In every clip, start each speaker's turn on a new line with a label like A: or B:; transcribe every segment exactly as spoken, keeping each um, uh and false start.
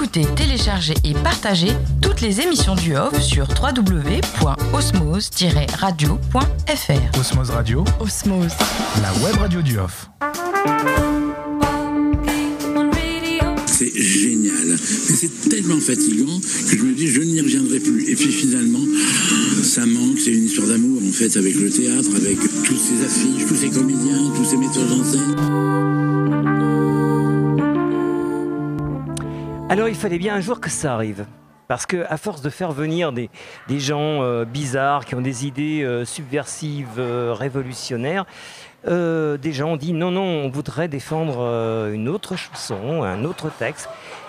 A: écouter, télécharger et partager toutes les émissions du Off sur w w w point osmose tiret radio point f r.
B: Osmose Radio,
A: Osmose,
B: la web radio du Off.
C: C'est génial, mais c'est tellement fatigant que je me dis je n'y reviendrai plus. Et puis finalement, ça manque, c'est une histoire d'amour en fait avec le théâtre, avec toutes ces affiches, tous ces comédiens, tous ces metteurs en scène.
D: Alors il fallait bien un jour que ça arrive. Parce qu'à force de faire venir des, des gens euh, bizarres, qui ont des idées euh, subversives, euh, révolutionnaires, euh, des gens ont dit non, non, on voudrait défendre euh, une autre chanson, un autre texte.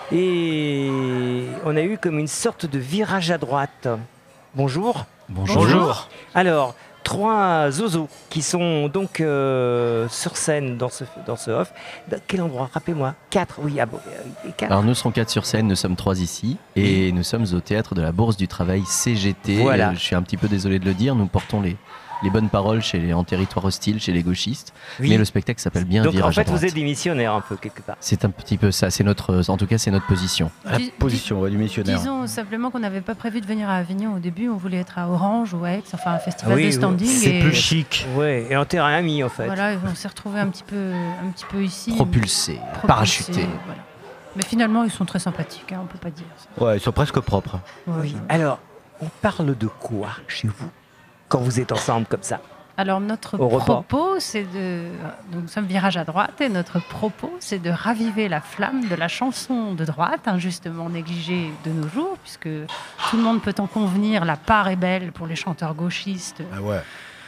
D: Et on a eu comme une sorte de virage à droite. Bonjour.
B: Bonjour. Bonjour.
D: Alors, trois zozos qui sont donc euh, sur scène dans ce, dans ce off. Dans quel endroit? Rappelez-moi. Quatre, oui. Ah bon, euh, quatre.
E: Alors nous serons quatre sur scène, nous sommes trois ici et oui. Nous sommes au théâtre de la Bourse du Travail C G T.
D: Voilà.
E: Euh, je suis un petit peu désolé de le dire, nous portons les, les bonnes paroles chez les, en territoire hostile chez les gauchistes, oui. Mais le spectacle s'appelle bien
D: donc,
E: Virage à droite.
D: Donc en fait vous êtes des missionnaires un peu quelque part.
E: C'est un petit peu ça, c'est notre, en tout cas c'est notre position.
F: La Dis,
B: position ouais, du missionnaire.
F: Disons simplement qu'on n'avait pas prévu de venir à Avignon au début, on voulait être à Orange ou à Aix, enfin un festival
D: oui,
F: de standing.
B: C'est
F: et
B: plus chic.
D: Ouais, et en terrain ami en fait.
F: Voilà, on s'est retrouvés un petit peu, un petit peu ici.
E: Propulsés,
F: propulsés,
E: parachutés.
F: Voilà. Mais finalement ils sont très sympathiques, hein, on peut pas dire ça.
B: Ouais, ils sont presque propres.
F: Ouais,
D: oui.
F: ouais.
D: Alors, on parle de quoi chez vous quand vous êtes ensemble comme ça?
F: Alors notre
D: Au
F: propos, c'est de... Donc, nous sommes Virage à droite et notre propos, c'est de raviver la flamme de la chanson de droite, injustement négligée de nos jours, puisque tout le monde peut en convenir, la part est belle pour les chanteurs gauchistes,
B: Ah ouais.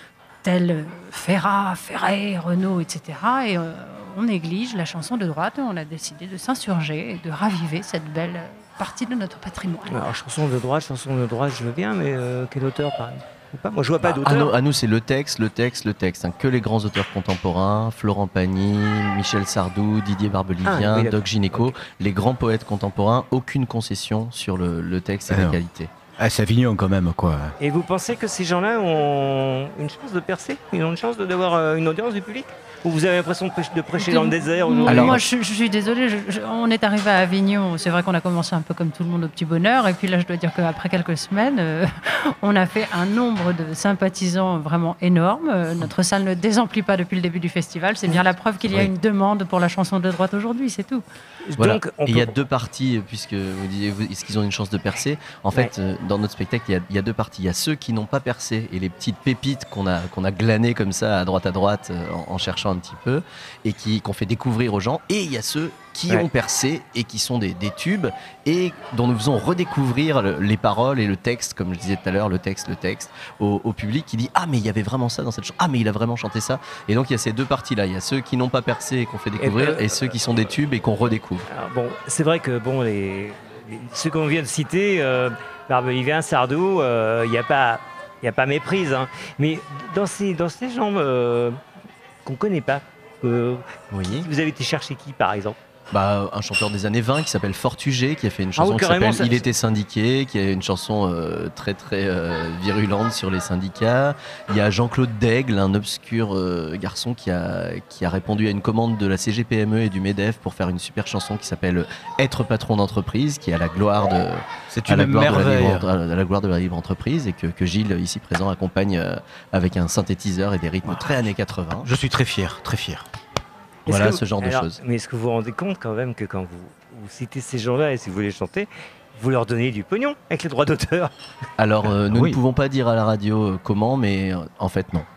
F: tels Ferrat, Ferré, Renaud, et cetera. Et euh, on néglige la chanson de droite et on a décidé de s'insurger et de raviver cette belle partie de notre patrimoine.
D: Alors, chanson de droite, chanson de droite, je veux bien, mais euh, quel auteur pareil? Pas. Moi, je vois pas
E: bah,
D: d'auteur.
E: À nous, à nous, c'est le texte, le texte, le texte. Hein. Que les grands auteurs contemporains, Florent Pagny, Michel Sardou, Didier Barbelivien,
D: ah, oui,
E: Doc Gynéco,
D: okay.
E: Les grands poètes contemporains, aucune concession sur le, le texte et ah, la non. qualité.
B: Ah, c'est Avignon quand même, quoi.
D: Et vous pensez que ces gens-là ont une chance de percer? Ils ont une chance d'avoir euh, une audience du public? Ou vous avez l'impression de prêcher, de prêcher de, dans le désert?
F: Moi,
D: Alors,
F: moi je, je suis désolée, je, je, on est arrivé à Avignon, c'est vrai qu'on a commencé un peu comme tout le monde au petit bonheur, et puis là je dois dire qu'après quelques semaines, euh, on a fait un nombre de sympathisants vraiment énorme. Euh, notre salle ne désemplit pas depuis le début du festival, c'est bien la preuve qu'il y a oui. une demande pour la chanson de droite aujourd'hui, c'est tout.
E: Voilà.
D: Donc, on
E: et il
D: peut...
E: y a deux parties, puisque vous disiez, vous, est-ce qu'ils ont une chance de percer? En fait, ouais. euh, dans notre spectacle, il y, a, il y a deux parties. Il y a ceux qui n'ont pas percé et les petites pépites qu'on a, qu'on a glanées comme ça à droite à droite euh, en, en cherchant un petit peu et qui, qu'on fait découvrir aux gens. Et il y a ceux qui ouais. ont percé et qui sont des, des tubes et dont nous faisons redécouvrir le, les paroles et le texte, comme je disais tout à l'heure, le texte, le texte, au, au public qui dit « Ah, mais il y avait vraiment ça dans cette chanson. Ah, mais il a vraiment chanté ça. » Et donc, il y a ces deux parties-là. Il y a ceux qui n'ont pas percé et qu'on fait découvrir et, euh, et ceux qui sont des tubes et qu'on redécouvre.
D: Alors, bon, c'est vrai que bon, les, les, ceux qu'on vient de citer, euh, Barbelivien, Sardou, il euh, n'y a pas... Il n'y a pas méprise, hein. Mais dans ces, dans ces gens euh, qu'on ne connaît pas, euh,
E: oui.
D: Vous avez été chercher qui, par exemple?
E: Bah, un chanteur des années vingt qui s'appelle Fortuget, qui a fait une chanson
D: ah, oui,
E: qui s'appelle
D: ça,
E: Il était syndiqué, qui a une chanson euh, très très euh, virulente sur les syndicats. Il y a Jean-Claude Daigle, un obscur euh, garçon qui a, qui a répondu à une commande de la C G P M E et du MEDEF pour faire une super chanson qui s'appelle Être patron d'entreprise, qui est à la gloire de,
B: C'est
E: à
B: une
E: la gloire de, la libre,
B: merveille.
E: à la gloire de la libre entreprise, et que, que Gilles, ici présent, accompagne euh, avec un synthétiseur et des rythmes très années quatre-vingts.
B: Je suis très fier, très fier.
E: Voilà,
D: vous,
E: ce genre
D: alors,
E: de choses.
D: Mais est-ce que vous vous rendez compte quand même que quand vous, vous citez ces gens-là et si vous les chantez, vous leur donnez du pognon avec les droits d'auteur?
E: Alors, euh, nous
B: oui.
E: ne pouvons pas dire à la radio euh, comment, mais euh, en fait, non.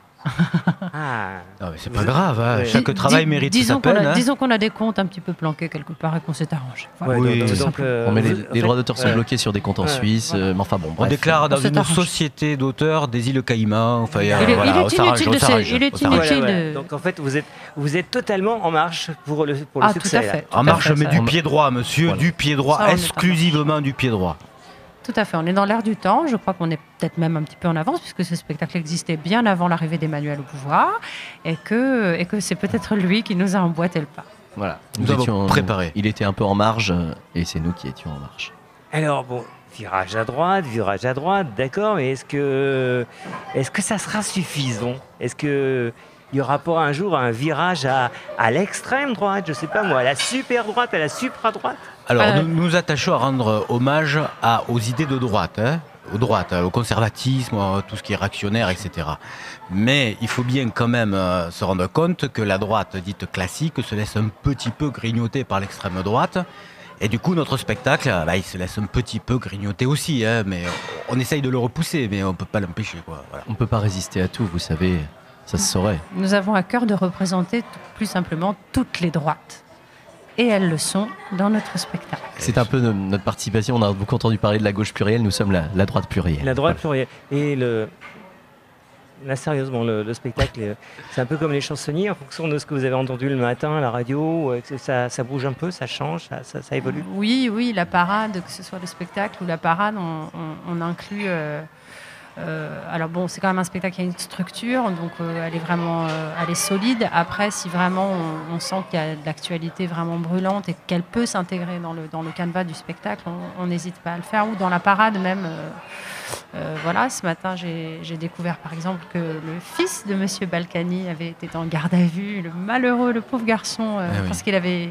D: Ah.
B: Non, mais c'est pas grave, hein.
D: Ouais.
B: Chaque travail
F: Dis,
B: mérite
F: disons
B: sa peine.
F: Qu'on a,
B: hein.
F: Disons qu'on a des comptes un petit peu planqués quelque part et qu'on s'est arrangé.
D: Voilà.
B: Oui,
D: donc,
B: donc,
D: donc, euh,
E: On met les,
D: vous,
E: les
D: en fait,
E: droits d'auteur sont
D: ouais.
E: bloqués sur des comptes en
D: Ouais.
E: Suisse,
F: Voilà.
E: euh, mais enfin bon,
B: On
E: bref.
B: déclare dans
F: On s'est
B: une
F: arrangé.
B: société d'auteurs des îles Caïmans. Enfin,
F: Il
B: euh,
F: est-
B: voilà,
F: il est
B: on s'arrange,
F: inutile
B: on
F: de se-
B: s'arrange,
F: il est
B: on s'arrange.
F: inutile.
D: Voilà,
F: de-
D: voilà. Donc en fait, vous êtes, vous êtes totalement en marche pour le, pour le
F: Ah, tout
D: succès.
F: à
D: là.
F: fait. tout
B: En
F: à
B: marche,
F: fait,
B: mais
F: ça.
B: du pied droit, monsieur,
E: Voilà.
B: du pied droit,
F: Ça, on est en
B: exclusivement du pied droit.
F: Tout à fait, on est dans l'air du temps. Je crois qu'on est peut-être même un petit peu en avance puisque ce spectacle existait bien avant l'arrivée d'Emmanuel au pouvoir et que, et que c'est peut-être lui qui nous a emboîté le pas.
E: Voilà.
B: Nous avons préparé.
E: Il était un peu en marge euh, et c'est nous qui étions en marche.
D: Alors bon, virage à droite, virage à droite, d'accord, mais est-ce que, est-ce que ça sera suffisant? Est-ce que il y aura pas un jour un virage à, à l'extrême droite, je sais pas moi, à la super droite, à la supra droite.
B: Alors,
F: Euh,
B: nous nous attachons à rendre hommage à, aux idées de droite, hein, aux droites, au conservatisme, à tout ce qui est réactionnaire, et cetera. Mais il faut bien quand même euh, se rendre compte que la droite dite classique se laisse un petit peu grignoter par l'extrême droite. Et du coup, notre spectacle, bah, il se laisse un petit peu grignoter aussi. Hein, mais on, on essaye de le repousser, mais on ne peut pas l'empêcher, quoi. Voilà.
E: On ne peut pas résister à tout, vous savez, ça se saurait.
F: Nous avons à cœur de représenter t- plus simplement toutes les droites. Et elles le sont dans notre spectacle.
E: C'est un peu no- notre participation, on a beaucoup entendu parler de la gauche plurielle, nous sommes la, la droite plurielle.
D: La droite plurielle. Et le... Là, sérieusement, le, le spectacle, euh, c'est un peu comme les chansonniers, en fonction de ce que vous avez entendu le matin à la radio, euh, que ça, ça bouge un peu, ça change, ça, ça, ça évolue.
F: Oui, oui, la parade, que ce soit le spectacle ou la parade, on, on- on inclut. euh, euh, alors bon, c'est quand même un spectacle qui a une structure, donc euh, elle est vraiment, euh, elle est solide. Après, si vraiment on, on sent qu'il y a de l'actualité vraiment brûlante et qu'elle peut s'intégrer dans le dans le canevas du spectacle, on- on n'hésite pas à le faire. Ou dans la parade même. euh, euh, voilà, ce matin, j'ai j'ai découvert par exemple que le fils de Monsieur Balkany avait été en garde à vue, le malheureux, le pauvre garçon, euh,
B: Ah oui.
F: parce qu'il avait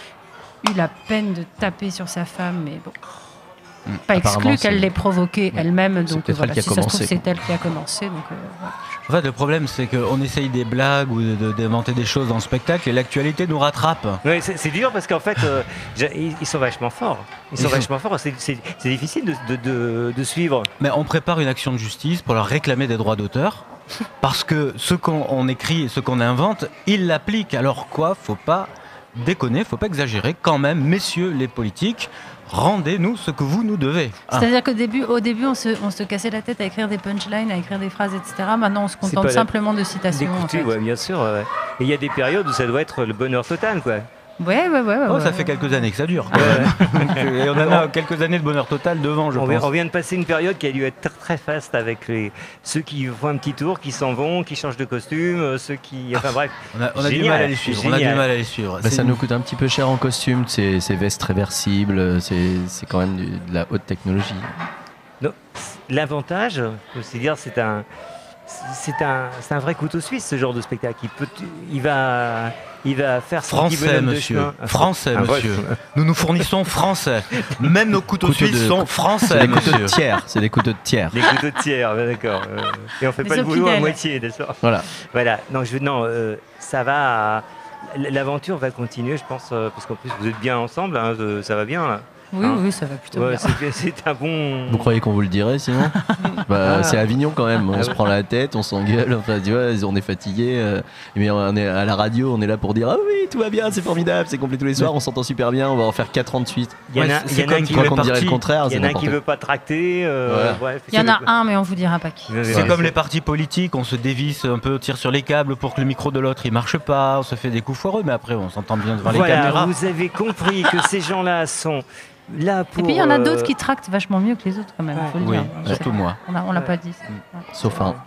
F: eu la peine de taper sur sa femme, mais bon.
B: Mmh.
F: Pas
E: Apparemment,
F: exclu qu'elle
E: c'est-
F: l'ait provoqué elle-même,
E: C'est
F: donc
E: peut-être
F: voilà,
E: elle qui a
F: si ça se trouve,
E: commencé,
F: c'est elle qui a commencé. Donc, euh, voilà.
B: En fait, le problème, c'est qu'on essaye des blagues ou de- de- d'inventer des choses dans le spectacle et l'actualité nous rattrape.
D: Ouais, c'est c'est dur parce qu'en fait, euh, j'ai- ils, ils sont vachement forts. Ils sont
B: Ils sont-
D: vachement forts. C'est c'est- c'est difficile de, de, de, de suivre.
B: Mais on prépare une action de justice pour leur réclamer des droits d'auteur. Parce que ce qu'on on écrit et ce qu'on invente, ils l'appliquent. Alors quoi, faut pas déconner, faut pas exagérer. Quand même, messieurs les politiques, rendez-nous ce que vous nous devez. Ah.
F: C'est-à-dire qu'au début, au début on, se, on se cassait la tête à écrire des punchlines, à écrire des phrases, et cetera. Maintenant, on se
D: C'est
F: contente
D: pas la-
F: simplement de citations. en
D: D'écouter,
F: fait.
D: ouais, bien sûr. ouais. Et il y a des périodes où ça doit être le bonheur total, quoi.
F: Ouais, ouais, ouais. ouais,
B: Oh,
F: ouais,
B: ça
F: ouais.
B: fait quelques années que ça dure. quand même. Et on en a quelques années de bonheur total devant, je
D: On vient,
B: pense.
D: on vient de passer une période qui a dû être très, très faste avec les, ceux qui font un petit tour, qui s'en vont, qui changent de costume, euh, ceux qui. Enfin bref.
B: On a, on a du
D: Génial,
B: mal à les suivre. On a du
D: génial.
B: mal à les suivre.
E: Bah,
B: C'est
E: ça
B: une-
E: nous coûte un petit peu cher en costume, ces, ces vestes réversibles, c'est c'est quand même du- de la haute technologie.
D: Donc, l'avantage, faut se dire, c'est un. C'est un, c'est un vrai couteau suisse, ce genre de spectacle. Il, peut, il, va, il va faire son petit
B: Français,
D: bonhomme de
B: monsieur.
D: chemin.
B: Français,
D: Ah,
B: monsieur. Nous nous fournissons français. Même nos couteaux
E: Couteaux
B: suisses
E: de-
B: sont
E: C'est
B: français,
E: des couteaux de
B: monsieur.
E: tiers, c'est des couteaux de tiers.
D: Des couteaux de tiers, ouais, d'accord. Euh, et on fait
F: Des
D: pas le boulot à
F: opinels.
D: moitié, d'accord.
E: Voilà.
D: Voilà. Non, je veux, non, euh, ça va. L'aventure va continuer, je pense, euh, parce qu'en plus vous êtes bien ensemble, hein, euh, ça va bien. Là.
F: Oui,
D: Hein
F: oui, ça va plutôt
D: Ouais,
F: bien.
D: c'est- c'est un bon.
E: Vous croyez qu'on vous le dirait sinon bah,
D: Ah.
E: C'est Avignon quand même, on
D: Ah
E: se
D: ouais.
E: prend la tête, on s'engueule, enfin, tu vois, on est fatigué, euh, mais on est à la radio, on est là pour dire ah oui, tout va bien, c'est formidable, c'est complet tous les soirs, on s'entend super bien, on va en faire quatre ans de suite.
D: Il y en a,
B: Ouais,
D: il y
B: c'est
D: en a un
B: comme
D: qui
B: tous
E: Quoi
B: les
E: qu'on dirait
B: partis.
E: le contraire,
D: il y
E: c'est
D: en a un
E: n'importe
D: qui
E: quoi.
D: veut pas tracter. euh,
E: Voilà.
D: bref,
F: Il y en
D: c'est
F: a
D: le-
F: un, mais on vous dira pas qui.
D: Ouais,
B: C'est
D: ouais.
B: comme les partis politiques, on se dévisse un peu, tire sur les câbles pour que le micro de l'autre il marche pas, on se fait des coups foireux, mais après on s'entend bien devant les
D: Voilà,
B: caméras.
D: vous avez compris que ces gens-là sont là pour.
F: Et puis il y en a
D: euh,
F: d'autres qui tractent vachement mieux que les autres quand même,
D: Ouais.
F: faut le
B: Oui,
F: dire.
B: surtout moi.
F: On a- on l'a
D: Ouais.
F: pas dit. ça.
E: Sauf un.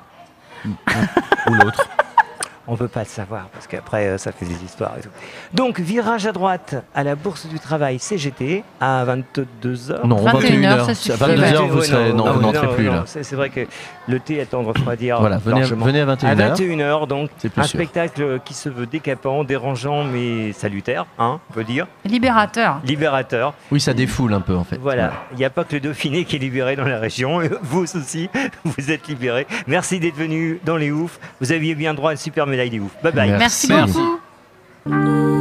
B: Ou l'autre.
D: On peut pas le savoir parce qu'après euh, ça fait des histoires et tout. Donc virage à droite à la Bourse du Travail C G T à vingt-deux heures.
E: Non,
F: vingt et une
E: vingt et une
F: heures,
E: heures,
F: ça suffit.
E: à vingt-deux heures,
D: Ouais,
E: vous
D: ouais,
E: serez, non,
D: non,
E: vous
D: non,
E: n'entrez plus
D: non,
E: là.
D: C'est c'est vrai que le thé est temps de refroidir.
E: Voilà, venez,
D: largement.
E: venez à vingt et
D: À
E: une heures.
D: vingt et une heures, donc,
E: C'est plus
D: un
E: sûr.
D: spectacle qui se veut décapant, dérangeant, mais salutaire, hein, on peut dire,
F: Libérateur.
D: libérateur.
E: Oui, ça défoule un peu en fait.
D: Voilà, il n'y a pas que le Dauphiné qui est libéré dans la région, vous aussi, vous êtes libérés. Merci d'être venus dans les oufs, vous aviez bien droit à une super médaille des oufs. Bye bye.
E: Merci.
F: Merci beaucoup.
E: Merci.